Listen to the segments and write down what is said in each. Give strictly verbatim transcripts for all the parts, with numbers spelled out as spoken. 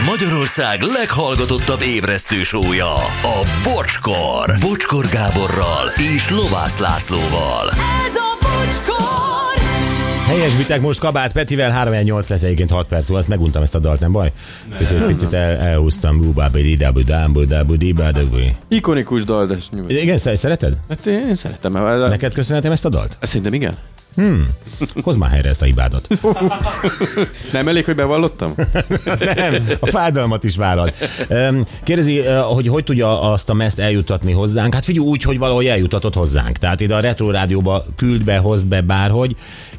Magyarország leghallgatottabb ébresztő sója, a Bocskor. Bocskor Gáborral és Lovász Lászlóval. Ez a Bocskor! Helyesbitek most Kabát Petivel, három nyolc lesz egyébként hat perc, szóval azt meguntam ezt a dalt, nem baj? Viszont picit el, elhúztam. Ikonikus dal, de nyugodt. Igen, szereted? Hát én szeretem. Neked köszönhetem ezt a dalt? Szerintem igen. Hmm. Hozd már helyre ezt a hibádat. Nem elég, hogy bevallottam? Nem, a fájdalmat is vállal. Kérdezi, hogy hogy tudja azt a mezt eljuttatni hozzánk. Hát figyelj úgy, hogy valahogy eljutatott hozzánk. Tehát ide a Retro Rádióba küld be, hozd be bárhogy,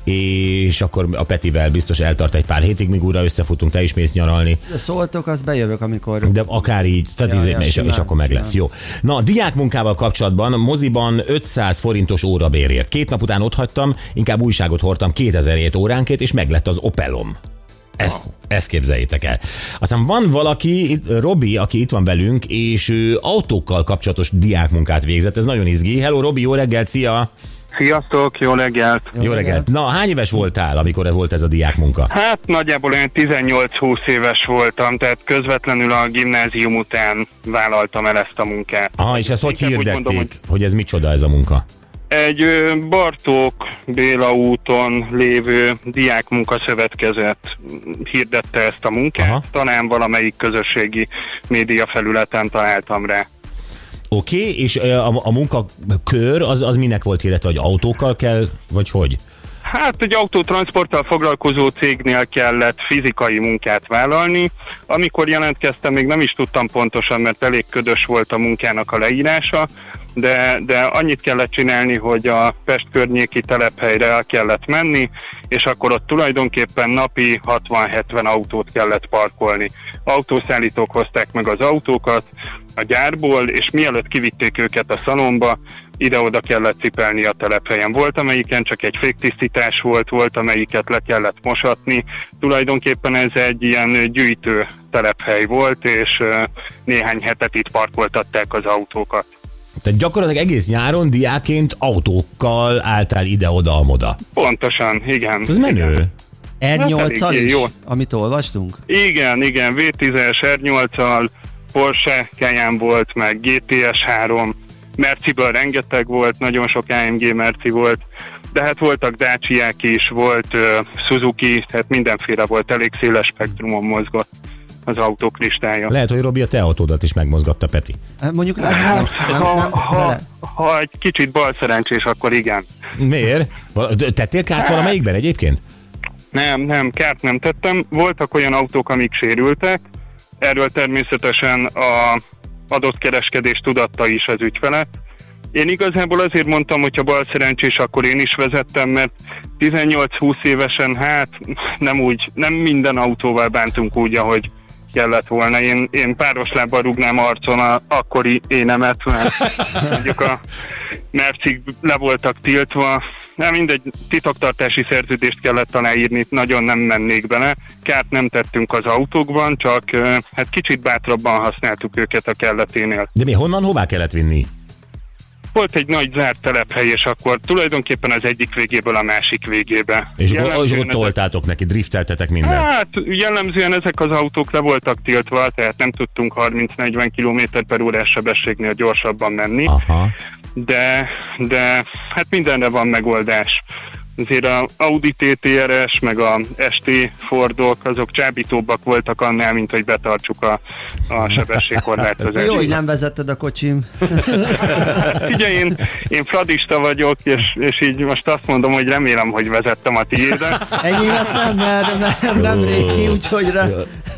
és akkor a Petivel biztos eltart egy pár hétig, míg újra összefutunk, te is mész nyaralni. De szóltok, azt bejövök, amikor... De akár így, tehát ja, ja, és, simán, és akkor meg lesz. Jó. Na, a diákmunkával kapcsolatban moziban ötszáz forintos órabérért. Két nap után otthagytam, inkább újságot hordtam kétezer óránként, és meglett az Opelom. Ezt, wow. ezt képzeljétek el. Aztán van valaki, Robi, aki itt van velünk, és ő autókkal kapcsolatos diákmunkát végzett. Ez nagyon izgi. Hello, Robi, jó reggelt, szia! Sziasztok, jó reggelt! Jó, jó reggelt! Na, hány éves voltál, amikor volt ez a diákmunka? Hát nagyjából olyan tizennyolc-húsz éves voltam, tehát közvetlenül a gimnázium után vállaltam el ezt a munkát. Aha, és ezt hogy hirdették, mondom, hogy... hogy ez micsoda ez a munka? Egy Bartók Béla úton lévő diákmunkaszövetkezet hirdette ezt a munkát. Aha. Talán valamelyik közösségi média felületen találtam rá. Oké, okay, és a, a munkakör az, az minek volt hirdetve, hogy autókkal kell, vagy hogy? Hát egy autótranszporttal foglalkozó cégnél kellett fizikai munkát vállalni. Amikor jelentkeztem, még nem is tudtam pontosan, mert elég ködös volt a munkának a leírása, de, de annyit kellett csinálni, hogy a Pest környéki telephelyre el kellett menni, és akkor ott tulajdonképpen napi hatvan-hetven autót kellett parkolni. Autószállítók hozták meg az autókat a gyárból, és mielőtt kivitték őket a szalomba, ide-oda kellett cipelni a telephelyen. Volt, amelyiken csak egy féktisztítás volt, volt, amelyiket le kellett mosatni. Tulajdonképpen ez egy ilyen gyűjtő telephely volt, és néhány hetet itt parkoltatták az autókat. Tehát gyakorlatilag egész nyáron diákként autókkal álltál ide-oda-amoda. Pontosan, igen. Ez menő. er nyolccal is, jó. Amit olvastunk? Igen, igen, vé tízes, er nyolccal, Porsche Cayenne volt, meg gé té es három, Merciből rengeteg volt, nagyon sok á em gé Merci volt, de hát voltak Dacia-k is, volt uh, Suzuki, tehát mindenféle volt, elég széles spektrumon mozgott az autók listája. Lehet, hogy Robi a te autódat is megmozgatta, Peti. Mondjuk nem, hát, nem, nem, ha, nem, ha, ha egy kicsit balszerencsés, akkor igen. Miért? Tettél kárt hát, valamelyikben egyébként? Nem, nem, kárt nem tettem. Voltak olyan autók, amik sérültek. Erről természetesen a adott kereskedés tudatta is az ügyfele. Én igazából azért mondtam, hogy ha balszerencsés, akkor én is vezettem, mert tizennyolc-húsz évesen hát nem úgy, nem minden autóval bántunk úgy, ahogy kellett volna. Én, én páros lábbal rúgnám arcon a akkori énemet, mert mondjuk a Mercik le voltak tiltva. Nem mindegy, titoktartási szerződést kellett aláírni, nagyon nem mennék bele. Kárt nem tettünk az autókban, csak hát kicsit bátrabban használtuk őket a kelleténél. De mi honnan, hová kellett vinni? Volt egy nagy zárt telephely, és akkor tulajdonképpen az egyik végéből a másik végébe. És ott toltátok neki, drifteltetek mindent? Hát jellemzően ezek az autók le voltak tiltva, tehát nem tudtunk harminc-negyven kilométer per órás sebességnél gyorsabban menni. Aha. De, de hát mindenre van megoldás. Azért a Audi té té er es, meg a es té Fordok, azok csábítóbbak voltak annál, mint hogy betartsuk a, a sebességkorlátozást. Jó, hogy nem vezetted a kocsim. Figyelj, én, én fradista vagyok, és, és így most azt mondom, hogy remélem, hogy vezettem a tiédet. Ennyimet nem, mert nem, nem régi, úgyhogy rá...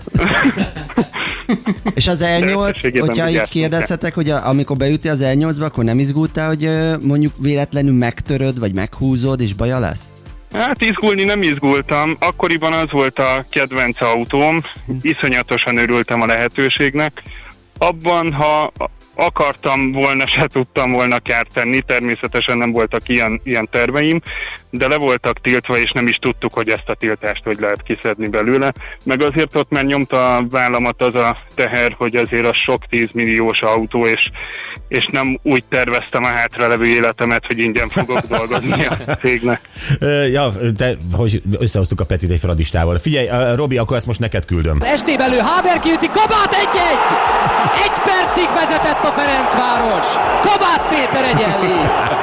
És az er nyolc, hogyha így kérdezhetek, hogy a, amikor beütél az er nyolcba, akkor nem izgultál, hogy mondjuk véletlenül megtöröd, vagy meghúzod, és baja lesz? Hát izgulni nem izgultam. Akkoriban az volt a kedvenc autóm, iszonyatosan örültem a lehetőségnek. Abban, ha akartam volna, se tudtam volna kárt tenni, természetesen nem voltak ilyen, ilyen terveim, de le voltak tiltva, és nem is tudtuk, hogy ezt a tiltást hogy lehet kiszedni belőle. Meg azért ott már nyomta a vállamat az a teher, hogy azért a sok tízmilliós autó, és, és nem úgy terveztem a hátralevő életemet, hogy ingyen fogok dolgozni a cégnek. Ja, te, hogy összehoztuk a Petit egy fradistával. Figyelj, Robi, akkor ezt most neked küldöm. Estébelő, Haber kiüti, Kabát egy-egy! Egy percig vezetett a Ferencváros. Kabát Péter egyenlít.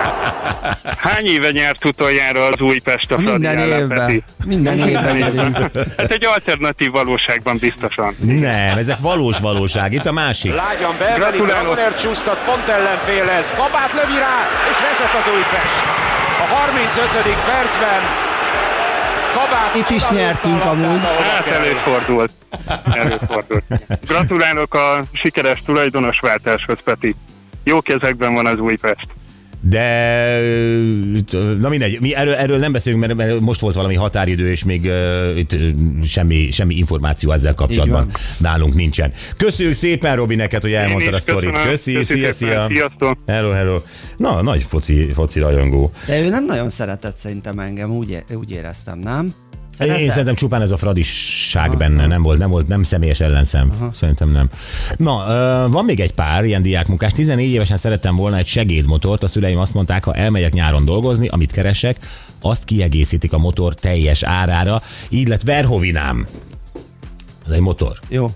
Hány éve nyert utoljára az Újpest a Fradi Minden évben. Minden évben nyerünk. Hát egy alternatív valóságban biztosan. Nem, ezek valós valóság. Itt a másik. Lágyan belveli, Gramler csúsztat pont ellenfélhez. Kabát lövi rá, és vezet az Újpest. A harmincötödik percben Kabát... Itt is nyertünk amúgy. Hát előfordult. Előfordult. Gratulálok a sikeres tulajdonosváltáshoz, Peti. Jó kezekben van az Újpest. De, na mindegy, mi erről, erről nem beszélünk, mert, mert most volt valami határidő, és még uh, itt semmi, semmi információ ezzel kapcsolatban nálunk nincsen. Köszönjük szépen, Robi, neked, hogy elmondtad a sztorit. Köszi, Köszi szia, szia. Sziasztok. Hello, hello. Na, nagy foci, foci rajongó. De ő nem nagyon szeretett szerintem engem, úgy, úgy éreztem, nem? Szeretem? Én szerintem csupán ez a fradisság benne, nem volt, nem volt, nem személyes ellenszem. Aha. Szerintem nem. Na, van még egy pár ilyen diákmunkás. tizennégy évesen szerettem volna egy segédmotort. A szüleim azt mondták, ha elmegyek nyáron dolgozni, amit keresek, azt kiegészítik a motor teljes árára. Így lett Verhovinám. Ez egy motor. Jó.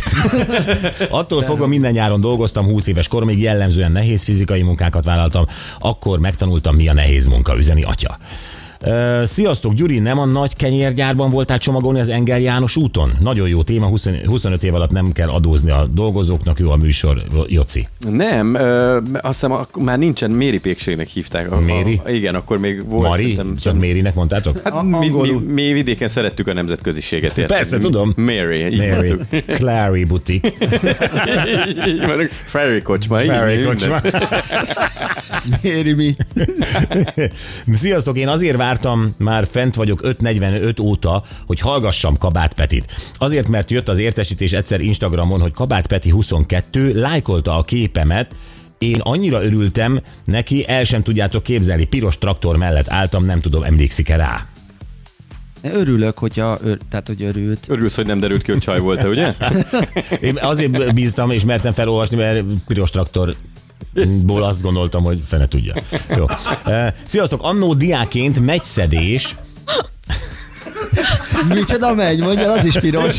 Attól fogva minden nyáron dolgoztam, húsz éves koromig jellemzően nehéz fizikai munkákat vállaltam. Akkor megtanultam, mi a nehéz munka, üzeni atya. Uh, sziasztok, Gyuri, nem a nagy kenyérgyárban voltál csomagolni az Engel János úton? Nagyon jó téma, huszonöt év alatt nem kell adózni a dolgozóknak, jó a műsor, Joci. Nem, ö, azt hiszem már nincsen, Méri Pékségnek hívták. A, Méri? A, igen, akkor még volt. Mari? Szerintem, csak Mérinek mondtátok? Hát mi, mi, mi vidéken szerettük a nemzetköziséget érteni. Persze, tudom. Mary. Mary. Clary Boutique. Ferry kocsma. Ferry kocsma. Méri mi? Sziasztok, én azért vártam, már fent vagyok öt negyvenöt óta, hogy hallgassam Kabát Petit. Azért, mert jött az értesítés egyszer Instagramon, hogy Kabát Peti huszonkettő, lájkolta a képemet, én annyira örültem neki, el sem tudjátok képzelni, piros traktor mellett álltam, nem tudom, emlékszik-e rá? Örülök, hogyha, ör, tehát, hogy örült. Örülsz, hogy nem derült ki, hogy csaj volt-e, ugye? Én azért bíztam és mertem felolvasni, mert piros traktor ból azt gondoltam, hogy fene tudja. Jó. Sziasztok, annó diákként megyszedés. Micsoda megy? Mondja, az is piros.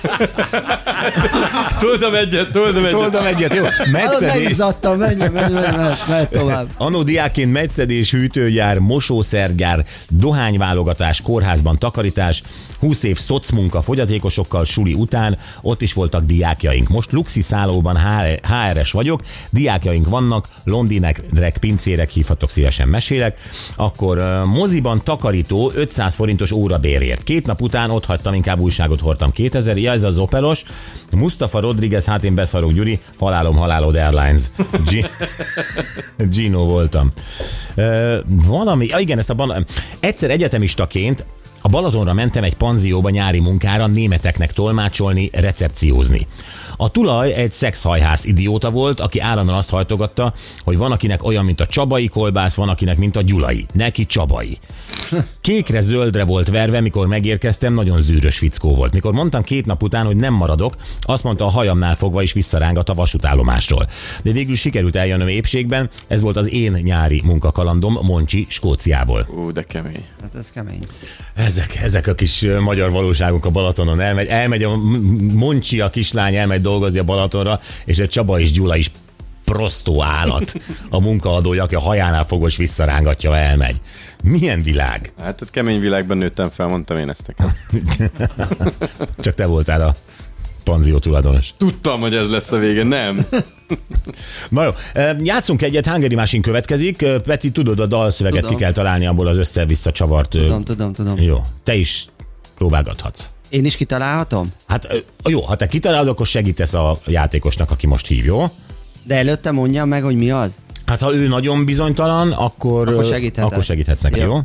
Toldam egyet, toldam egyet. Toldam egyet, jó. Megyszedés. Megizzadtam, menj, menj, menj, menj, menj tovább. Annó diákként megyszedés, hűtőgyár, mosószergyár, dohányválogatás, kórházban takarítás, húsz év szocmunka fogyatékosokkal suli után, ott is voltak diákjaink. Most luxi szállóban há er es vagyok, diákjaink vannak, londinekre, pincérek, hívhatok, szívesen mesélek. Akkor uh, moziban takarító ötszáz forintos órabérért. Két nap után ott hagytam, inkább újságot hordtam. kétezer, ja, ez az Opelos. Mustafa Rodriguez, hát én beszarok, Gyuri, halálom, halálod Airlines. G- Gino voltam. Uh, valami, ja, igen, ezt a ban- egyszer egyetemistaként a Balatonra mentem egy panzióba nyári munkára németeknek tolmácsolni, recepciózni. A tulaj egy szexhajhász idióta volt, aki állandóan azt hajtogatta, hogy van akinek olyan, mint a Csabai kolbász, van akinek, mint a Gyulai. Neki Csabai. Kékre zöldre volt verve, mikor megérkeztem, nagyon zűrös fickó volt. Mikor mondtam két nap után, hogy nem maradok, azt mondta, a hajamnál fogva is visszarángat a vasútállomásról. De végül sikerült eljönnöm épségben, ez volt az én nyári munkakalandom Moncsi, Skóciából. Ú, de kemény. Hát ez kemény. Ezek, ezek a kis magyar valóságok a Balatonon. Elmegy, elmegy a Moncsi, a kislány elmegy dolgozni a Balatonra, és egy Csaba és Gyula is prostó állat. A munkaadója, aki a hajánál fogos visszarángatja, elmegy. Milyen világ? Hát ott kemény világban nőttem fel, mondtam én ezt nekem. Csak te voltál a panzió tulajdonos. Tudtam, hogy ez lesz a vége, nem. Na jó, játszunk egyet, Hungary Machine következik. Peti, tudod, a dalszöveget tudom. Ki kell találni abból az össze-vissza csavart. Tudom, tudom, tudom. Jó, te is próbálgathatsz. Én is kitalálhatom? Hát jó, ha te kitalálod, akkor segítesz a játékosnak, aki most hív, jó? De előtte mondjam meg, hogy mi az? Hát ha ő nagyon bizonytalan, akkor, akkor, segíthet akkor segíthetsz neki, jó? jó?